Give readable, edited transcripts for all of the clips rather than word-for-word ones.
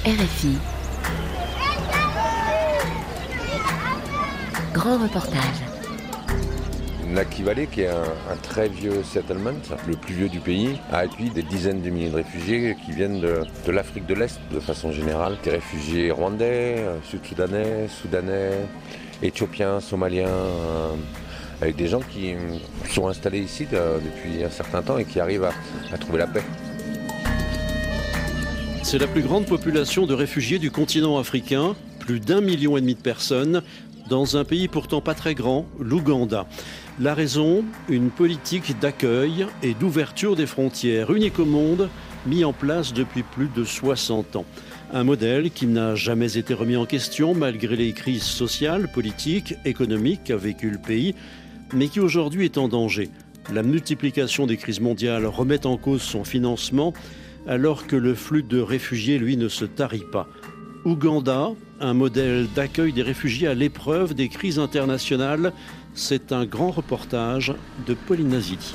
RFI. Grand reportage. Naki Valley, qui est un très vieux settlement, le plus vieux du pays, a accueilli des dizaines de milliers de réfugiés qui viennent de l'Afrique de l'Est de façon générale. Des réfugiés rwandais, sud-soudanais, soudanais, éthiopiens, somaliens, avec des gens qui sont installés ici depuis un certain temps et qui arrivent à trouver la paix. C'est la plus grande population de réfugiés du continent africain, plus d'1,5 million de personnes, dans un pays pourtant pas très grand, l'Ouganda. La raison, une politique d'accueil et d'ouverture des frontières unique au monde, mis en place depuis plus de 60 ans. Un modèle qui n'a jamais été remis en question malgré les crises sociales, politiques, économiques qu'a vécu le pays, mais qui aujourd'hui est en danger. La multiplication des crises mondiales remet en cause son financement, alors que le flux de réfugiés, lui, ne se tarit pas. Ouganda, un modèle d'accueil des réfugiés à l'épreuve des crises internationales, c'est un grand reportage de Pauline Nazili.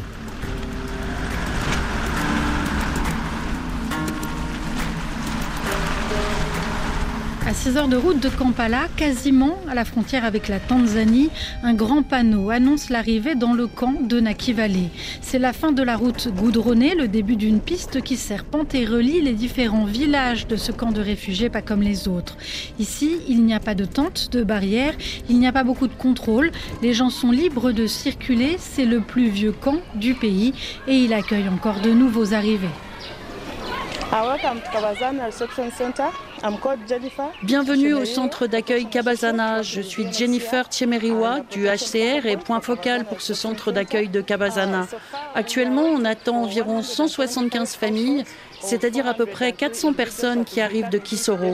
À 6 heures de route de Kampala, quasiment à la frontière avec la Tanzanie, un grand panneau annonce l'arrivée dans le camp de Naki Valley. C'est la fin de la route goudronnée, le début d'une piste qui serpente et relie les différents villages de ce camp de réfugiés, pas comme les autres. Ici, il n'y a pas de tente, de barrière, il n'y a pas beaucoup de contrôle. Les gens sont libres de circuler, c'est le plus vieux camp du pays et il accueille encore de nouveaux arrivés. Bienvenue au centre d'accueil Kabazana. Je suis Jennifer Tchemeriwa du HCR et point focal pour ce centre d'accueil de Kabazana. Actuellement, on attend environ 175 familles, c'est-à-dire à peu près 400 personnes qui arrivent de Kisoro.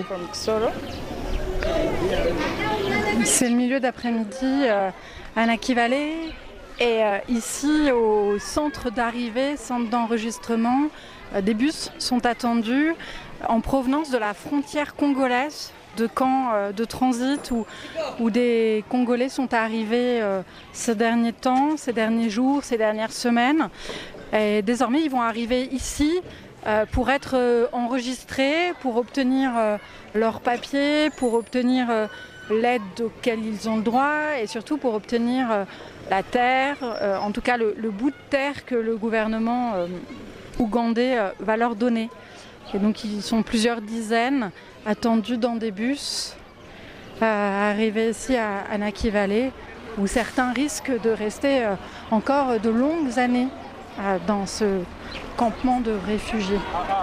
C'est le milieu d'après-midi à Naki Valley et ici au centre d'arrivée, centre d'enregistrement, des bus sont attendus en provenance de la frontière congolaise, de camps de transit où des Congolais sont arrivés ces derniers temps, ces derniers jours, ces dernières semaines. Et désormais, ils vont arriver ici pour être enregistrés, pour obtenir leurs papiers, pour obtenir l'aide auquel ils ont le droit et surtout pour obtenir la terre, en tout cas le bout de terre que le gouvernement ougandais va leur donner. Et donc ils sont plusieurs dizaines attendus dans des bus arrivés ici à Naki Valley où certains risquent de rester encore de longues années dans ce campement de réfugiés.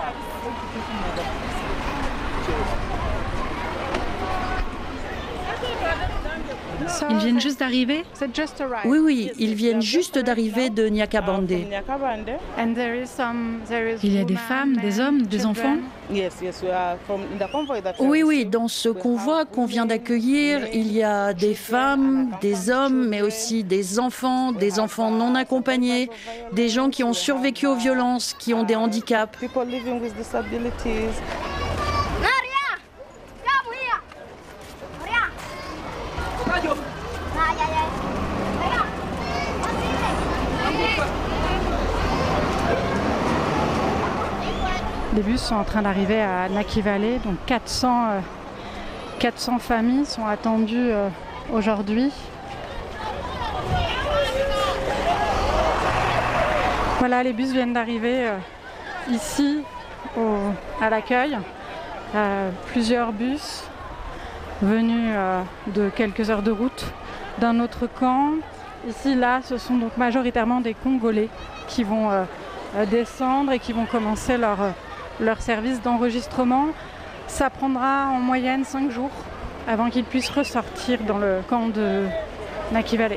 Ils viennent juste d'arriver ? Oui, ils viennent juste d'arriver de Nyakabandé. Il y a des femmes, des hommes, des enfants ? Oui, dans ce convoi qu'on vient d'accueillir, il y a des femmes, des hommes, mais aussi des enfants non accompagnés, des gens qui ont survécu aux violences, qui ont des handicaps. Les bus sont en train d'arriver à Naki Valley, donc 400 familles sont attendues aujourd'hui. Voilà, les bus viennent d'arriver ici à l'accueil. Plusieurs bus venus de quelques heures de route d'un autre camp. Ici, là, ce sont donc majoritairement des Congolais qui vont descendre et qui vont commencer leur service d'enregistrement. Ça prendra en moyenne 5 jours avant qu'ils puissent ressortir dans le camp de Naki Valley.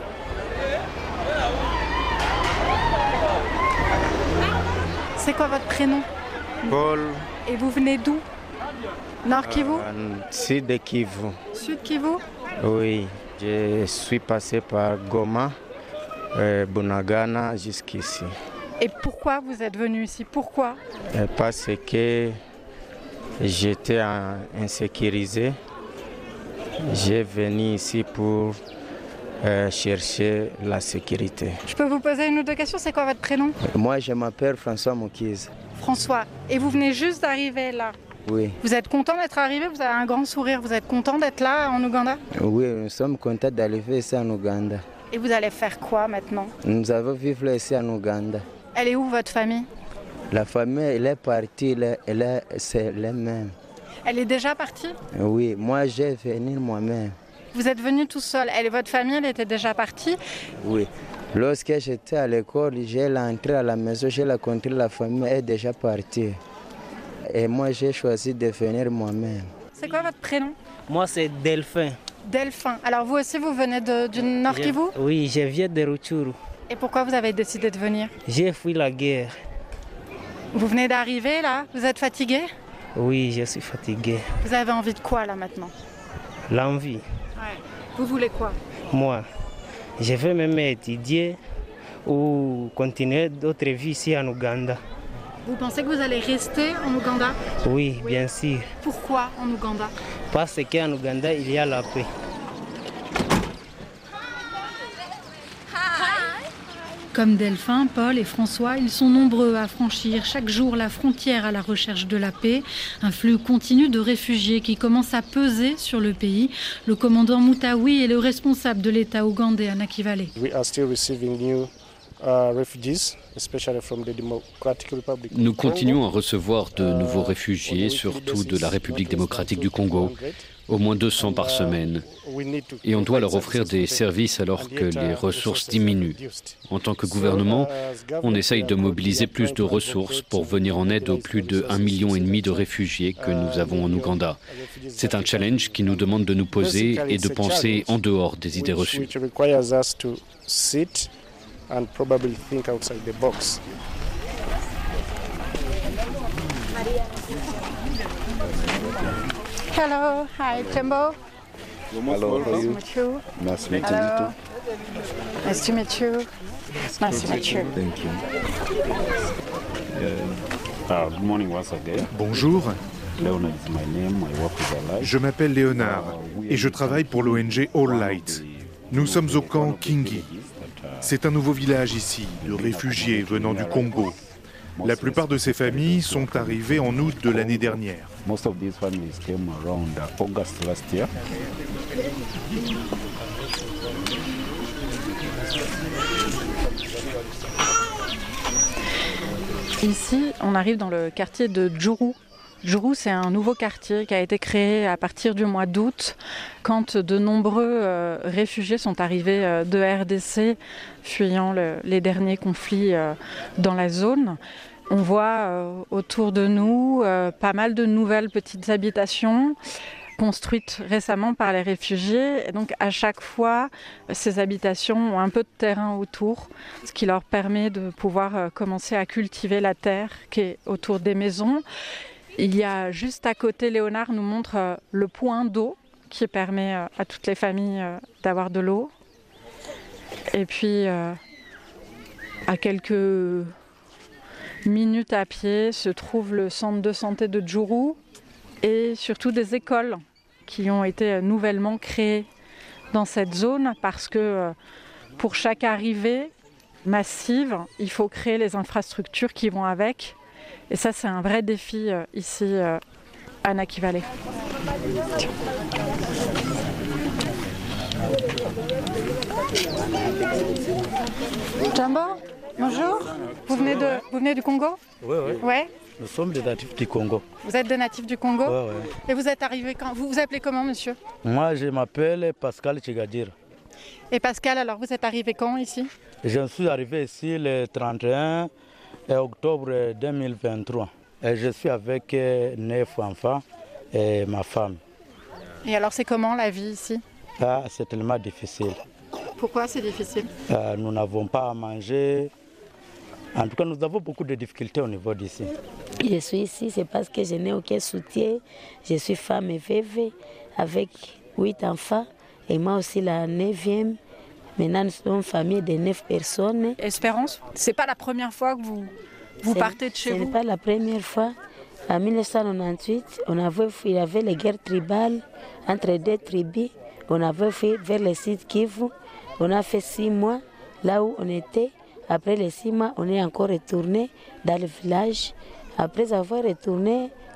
C'est quoi votre prénom ? Paul. Et vous venez d'où ? Nord Kivu ? Sud Kivu. Sud Kivu ? Oui, je suis passé par Goma, Bunagana jusqu'ici. Et pourquoi vous êtes venu ici ? Pourquoi ? Parce que j'étais insécurisé. J'ai venu ici pour chercher la sécurité. Je peux vous poser une ou deux questions ? C'est quoi votre prénom ? Moi, je m'appelle François Moukise. François, et vous venez juste d'arriver là ? Oui. Vous êtes content d'être arrivé? Vous avez un grand sourire. Vous êtes content d'être là en Ouganda? Oui, nous sommes contents d'arriver ici en Ouganda. Et vous allez faire quoi maintenant? Nous allons vivre ici en Ouganda. Elle est où votre famille? La famille, elle est partie, c'est les mêmes. Elle est déjà partie? Oui, moi j'ai venu moi-même. Vous êtes venu tout seul. Elle et votre famille, elle était déjà partie? Oui. Lorsque j'étais à l'école, j'ai entré à la maison, j'ai rencontré la famille, elle est déjà partie. Et moi j'ai choisi de venir moi-même. C'est quoi votre prénom? Moi c'est Delphin. Delphin. Alors vous aussi, vous venez du Nord Kivu? Oui, je viens de Rutshuru. Et pourquoi vous avez décidé de venir? J'ai fui la guerre. Vous venez d'arriver là? Vous êtes fatigué? Oui, je suis fatigué. Vous avez envie de quoi là maintenant? L'envie. Ouais. Vous voulez quoi? Moi, je veux même étudier ou continuer d'autres vies ici en Ouganda. Vous pensez que vous allez rester en Ouganda? Oui, bien sûr. Pourquoi en Ouganda? Parce qu'en Ouganda, il y a la paix. Comme Delphin, Paul et François, ils sont nombreux à franchir chaque jour la frontière à la recherche de la paix. Un flux continu de réfugiés qui commence à peser sur le pays. Le commandant Moutaoui est le responsable de l'État ougandais à Nakivale. Nous continuons à recevoir de nouveaux réfugiés, surtout de la République démocratique du Congo, au moins 200 par semaine. Et on doit leur offrir des services alors que les ressources diminuent. En tant que gouvernement, on essaye de mobiliser plus de ressources pour venir en aide aux plus de 1,5 million de réfugiés que nous avons en Ouganda. C'est un challenge qui nous demande de nous poser et de penser en dehors des idées reçues. Hello, hi, Tembo. Hello, how are you? Nice to meet you. Nice to meet you. Nice to meet you. Thank you. Good morning once again. Bonjour, Leonard is my name. I work with Alive. je m'appelle Léonard et je travaille pour l'ONG All Light. Nous sommes au camp Kingi. C'est un nouveau village ici, de réfugiés venant du Congo. La plupart de ces familles sont arrivées en août de l'année dernière. Most of these families came around August last year. Ici, on arrive dans le quartier de Djourou. Djourou, c'est un nouveau quartier qui a été créé à partir du mois d'août, quand de nombreux réfugiés sont arrivés de RDC, fuyant les derniers conflits dans la zone. On voit autour de nous pas mal de nouvelles petites habitations construites récemment par les réfugiés. Et donc à chaque fois, ces habitations ont un peu de terrain autour, ce qui leur permet de pouvoir commencer à cultiver la terre qui est autour des maisons. Il y a juste à côté, Léonard nous montre le point d'eau qui permet à toutes les familles d'avoir de l'eau. Et puis à quelques minutes à pied se trouve le centre de santé de Djourou et surtout des écoles qui ont été nouvellement créées dans cette zone parce que pour chaque arrivée massive, il faut créer les infrastructures qui vont avec. Et ça, c'est un vrai défi ici à Nakivale. Jambo, bonjour. Vous venez du Congo? Oui, oui. Ouais. Nous sommes des natifs du Congo. Vous êtes des natifs du Congo? Oui, oui. Et vous êtes arrivé quand? Vous vous appelez comment, monsieur? Moi, je m'appelle Pascal Chigadir. Et Pascal, alors vous êtes arrivé quand ici? Je suis arrivé ici le 31 octobre 2023. Et je suis avec 9 enfants et ma femme. Et alors c'est comment la vie ici? C'est tellement difficile. Pourquoi c'est difficile? Nous n'avons pas à manger. En tout cas, nous avons beaucoup de difficultés au niveau d'ici. Je suis ici, c'est parce que je n'ai aucun soutien. Je suis femme et veuve avec 8 enfants et moi aussi la 9e. Maintenant, nous sommes une famille de 9 personnes. Espérance, c'est pas la première fois que vous partez de chez vous? Ce n'est pas la première fois. En 1998, il y avait les guerres tribales entre deux tribus. On avait fait vers le site Kivu. On a fait 6 mois là où on était. Après les 6 mois, on est encore retourné dans le village. Après avoir retourné,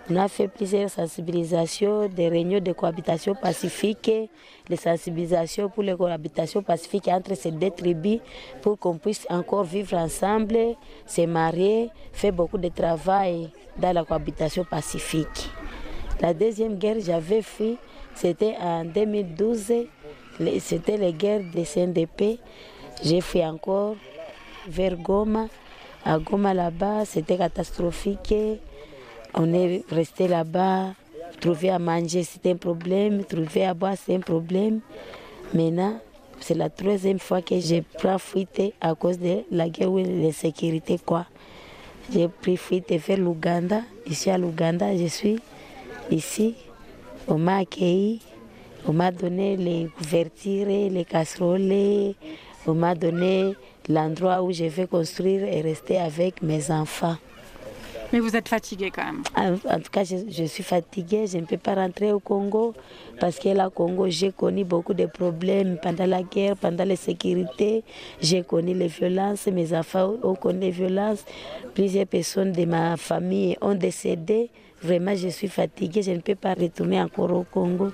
On a fait plusieurs sensibilisations, des réunions de cohabitation pacifique, les sensibilisations pour les cohabitations pacifiques entre ces deux tribus pour qu'on puisse encore vivre ensemble, se marier, faire beaucoup de travail dans la cohabitation pacifique. La deuxième guerre que j'avais fait, c'était en 2012, c'était la guerre des CNDP. J'ai fait encore vers Goma. À Goma là-bas, c'était catastrophique. On est resté là-bas, trouver à manger c'était un problème, trouver à boire c'est un problème. Maintenant, c'est la troisième fois que je prends fuite à cause de la guerre ou de l'insécurité. J'ai pris fuite vers l'Ouganda. Ici à l'Ouganda, je suis ici. On m'a accueilli, on m'a donné les couvertures, les casseroles, on m'a donné l'endroit où je vais construire et rester avec mes enfants. Mais vous êtes fatiguée quand même. En tout cas, je suis fatiguée. Je ne peux pas rentrer au Congo parce que là, au Congo, j'ai connu beaucoup de problèmes pendant la guerre, pendant la sécurité. J'ai connu les violences. Mes enfants ont connu les violences. Plusieurs personnes de ma famille ont décédé. Vraiment, je suis fatiguée. Je ne peux pas retourner encore au Congo.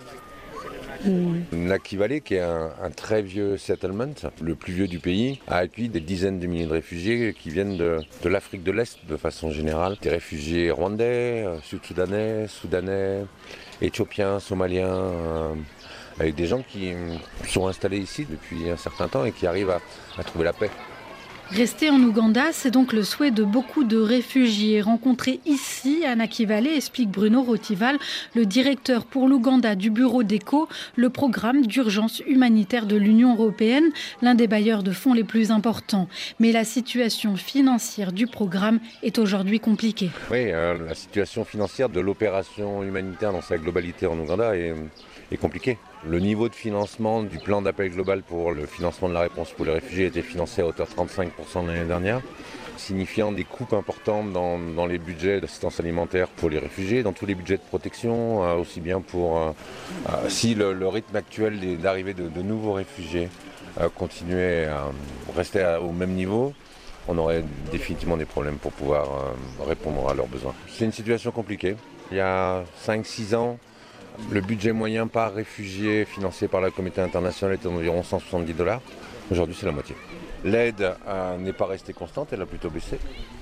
Nakivale, qui est un très vieux settlement, le plus vieux du pays, a accueilli des dizaines de milliers de réfugiés qui viennent de l'Afrique de l'Est de façon générale. Des réfugiés rwandais, sud-soudanais, soudanais, éthiopiens, somaliens, avec des gens qui sont installés ici depuis un certain temps et qui arrivent à trouver la paix. Rester en Ouganda, c'est donc le souhait de beaucoup de réfugiés rencontrés ici à Nakivale, explique Bruno Rotival, le directeur pour l'Ouganda du bureau d'ECHO, le programme d'urgence humanitaire de l'Union européenne, l'un des bailleurs de fonds les plus importants. Mais la situation financière du programme est aujourd'hui compliquée. Oui, la situation financière de l'opération humanitaire dans sa globalité en Ouganda est compliquée. Le niveau de financement du plan d'appel global pour le financement de la réponse pour les réfugiés a été financé à hauteur de 35% l'année dernière, signifiant des coupes importantes dans les budgets d'assistance alimentaire pour les réfugiés, dans tous les budgets de protection, aussi bien pour... si le rythme actuel d'arrivée de nouveaux réfugiés continuait à rester au même niveau, on aurait définitivement des problèmes pour pouvoir répondre à leurs besoins. C'est une situation compliquée. Il y a 5-6 ans, le budget moyen par réfugié financé par la communauté internationale était d'environ $170. Aujourd'hui, c'est la moitié. L'aide n'est pas restée constante, elle a plutôt baissé.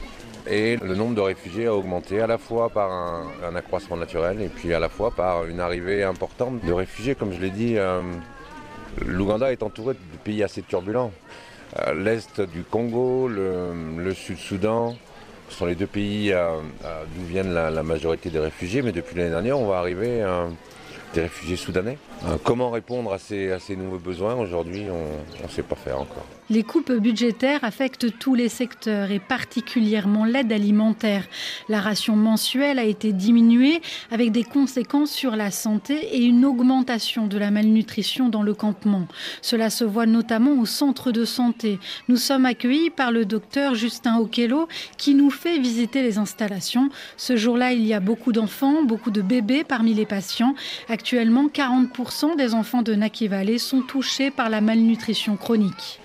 Et le nombre de réfugiés a augmenté à la fois par un accroissement naturel et puis à la fois par une arrivée importante de réfugiés. Comme je l'ai dit, l'Ouganda est entouré de pays assez turbulents. L'Est du Congo, le Sud-Soudan, ce sont les deux pays d'où viennent la majorité des réfugiés, mais depuis l'année dernière, on va arriver des réfugiés soudanais. Comment répondre à ces nouveaux besoins? Aujourd'hui, on ne sait pas faire encore. Les coupes budgétaires affectent tous les secteurs et particulièrement l'aide alimentaire. La ration mensuelle a été diminuée avec des conséquences sur la santé et une augmentation de la malnutrition dans le campement. Cela se voit notamment au centre de santé. Nous sommes accueillis par le docteur Justin Okello qui nous fait visiter les installations. Ce jour-là, il y a beaucoup d'enfants, beaucoup de bébés parmi les patients. Actuellement, 40% des enfants de Nakivale sont touchés par la malnutrition chronique.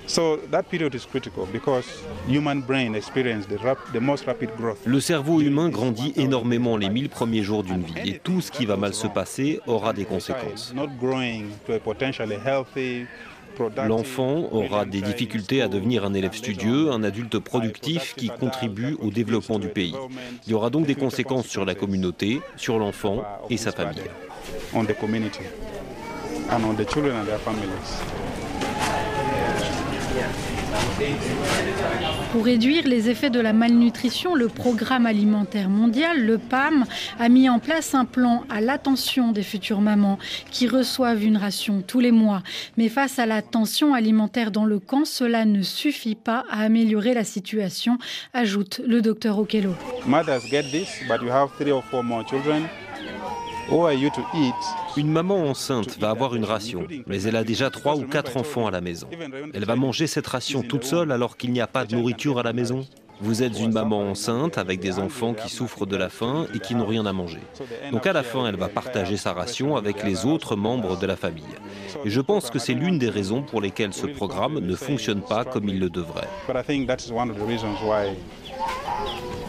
Le cerveau humain grandit énormément les 1000 premiers jours d'une vie et tout ce qui va mal se passer aura des conséquences. L'enfant aura des difficultés à devenir un élève studieux, un adulte productif qui contribue au développement du pays. Il y aura donc des conséquences sur la communauté, sur l'enfant et sa famille. Pour réduire les effets de la malnutrition, le Programme alimentaire mondial, le PAM, a mis en place un plan à l'attention des futures mamans qui reçoivent une ration tous les mois. Mais face à la tension alimentaire dans le camp, cela ne suffit pas à améliorer la situation, ajoute le docteur Okello. Une maman enceinte va avoir une ration, mais elle a déjà 3 ou 4 enfants à la maison. Elle va manger cette ration toute seule alors qu'il n'y a pas de nourriture à la maison. Vous êtes une maman enceinte avec des enfants qui souffrent de la faim et qui n'ont rien à manger. Donc à la fin, elle va partager sa ration avec les autres membres de la famille. Et je pense que c'est l'une des raisons pour lesquelles ce programme ne fonctionne pas comme il le devrait.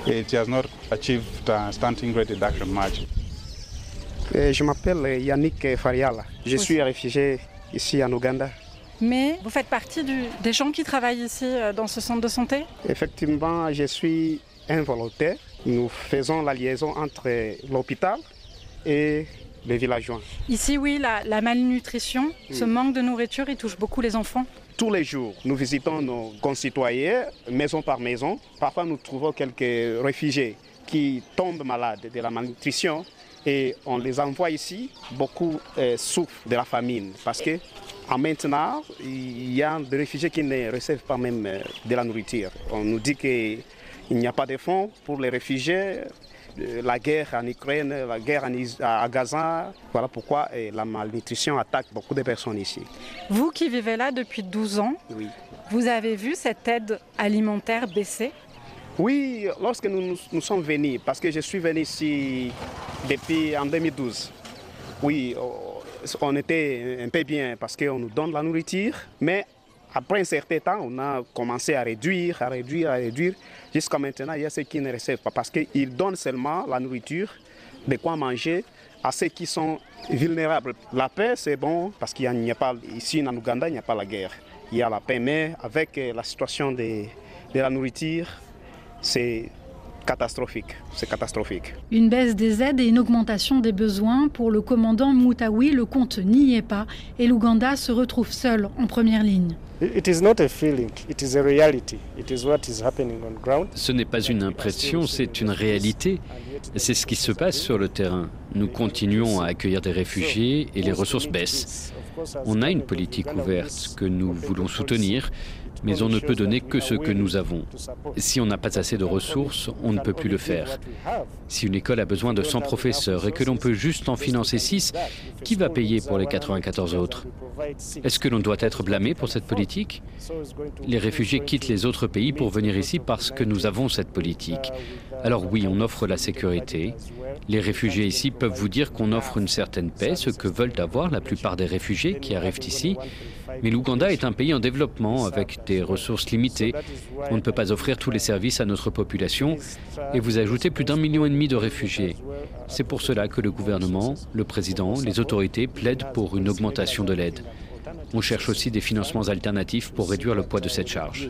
It has not achieved stunting rate reduction much. Je m'appelle Yannick Fariala. Je suis réfugié ici en Ouganda. Mais vous faites partie des gens qui travaillent ici dans ce centre de santé? Effectivement, je suis un volontaire. Nous faisons la liaison entre l'hôpital et les villageois. Ici, oui, la malnutrition, ce manque de nourriture, il touche beaucoup les enfants. Tous les jours, nous visitons nos concitoyens, maison par maison. Parfois, nous trouvons quelques réfugiés qui tombent malades de la malnutrition et on les envoie ici. Beaucoup souffrent de la famine parce que maintenant, il y a des réfugiés qui ne reçoivent pas même de la nourriture. On nous dit qu'il n'y a pas de fonds pour les réfugiés. La guerre en Ukraine, la guerre à Gaza, voilà pourquoi la malnutrition attaque beaucoup de personnes ici. Vous qui vivez là depuis 12 ans, oui. Vous avez vu cette aide alimentaire baisser? Oui, lorsque nous sommes venus, parce que je suis venu ici depuis en 2012. Oui, on était un peu bien parce qu'on nous donne la nourriture, mais après un certain temps, on a commencé à réduire. Jusqu'à maintenant, il y a ceux qui ne reçoivent pas parce qu'ils donnent seulement la nourriture, de quoi manger à ceux qui sont vulnérables. La paix, c'est bon parce qu'il n'y a pas, ici en Ouganda, il n'y a pas la guerre. Il y a la paix, mais avec la situation de la nourriture, c'est catastrophique. Une baisse des aides et une augmentation des besoins. Pour le commandant Moutaoui, le compte n'y est pas et l'Ouganda se retrouve seul en première ligne. Ce n'est pas une impression, c'est une réalité. C'est ce qui se passe sur le terrain. Nous continuons à accueillir des réfugiés et les ressources baissent. On a une politique ouverte que nous voulons soutenir, mais on ne peut donner que ce que nous avons. Si on n'a pas assez de ressources, on ne peut plus le faire. Si une école a besoin de 100 professeurs et que l'on peut juste en financer 6, qui va payer pour les 94 autres? Est-ce que l'on doit être blâmé pour cette politique? Les réfugiés quittent les autres pays pour venir ici parce que nous avons cette politique. Alors oui, on offre la sécurité. Les réfugiés ici peuvent vous dire qu'on offre une certaine paix, ce que veulent avoir la plupart des réfugiés qui arrivent ici. Mais l'Ouganda est un pays en développement avec des ressources limitées. On ne peut pas offrir tous les services à notre population et vous ajoutez plus d'1,5 million de réfugiés. C'est pour cela que le gouvernement, le président, les autorités plaident pour une augmentation de l'aide. On cherche aussi des financements alternatifs pour réduire le poids de cette charge.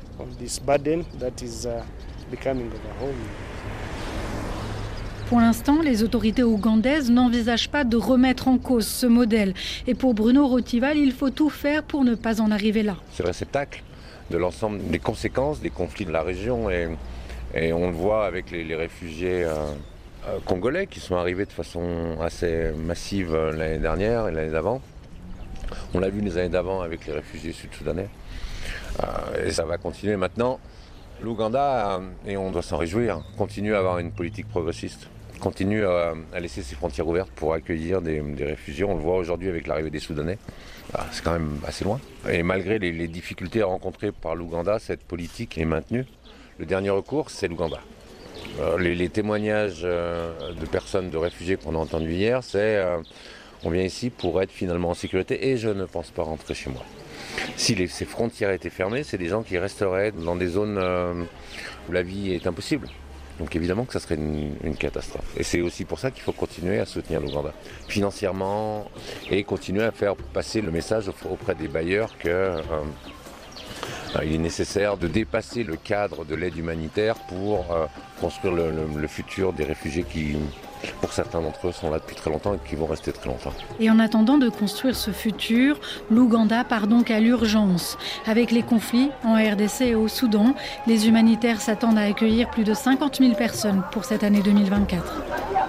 Pour l'instant, les autorités ougandaises n'envisagent pas de remettre en cause ce modèle. Et pour Bruno Rotival, il faut tout faire pour ne pas en arriver là. C'est le réceptacle de l'ensemble des conséquences des conflits de la région et on le voit avec les réfugiés congolais qui sont arrivés de façon assez massive l'année dernière et l'année d'avant. On l'a vu les années d'avant avec les réfugiés sud-soudanais et ça va continuer maintenant. L'Ouganda, et on doit s'en réjouir, continue à avoir une politique progressiste, continue à laisser ses frontières ouvertes pour accueillir des réfugiés. On le voit aujourd'hui avec l'arrivée des Soudanais. C'est quand même assez loin. Et malgré les difficultés rencontrées par l'Ouganda, cette politique est maintenue. Le dernier recours, c'est l'Ouganda. Les témoignages de personnes, de réfugiés qu'on a entendus hier, c'est on vient ici pour être finalement en sécurité et je ne pense pas rentrer chez moi. Si ces frontières étaient fermées, c'est des gens qui resteraient dans des zones où la vie est impossible. Donc évidemment que ça serait une catastrophe. Et c'est aussi pour ça qu'il faut continuer à soutenir l'Ouganda financièrement et continuer à faire passer le message auprès des bailleurs que il est nécessaire de dépasser le cadre de l'aide humanitaire pour construire le futur des réfugiés qui, pour certains d'entre eux, sont là depuis très longtemps et qui vont rester très longtemps. Et en attendant de construire ce futur, l'Ouganda part donc à l'urgence. Avec les conflits en RDC et au Soudan, les humanitaires s'attendent à accueillir plus de 50 000 personnes pour cette année 2024.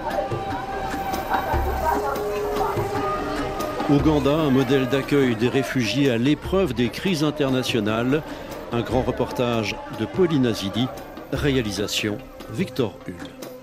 Ouganda, un modèle d'accueil des réfugiés à l'épreuve des crises internationales. Un grand reportage de Pauline Azidi, réalisation Victor Hull.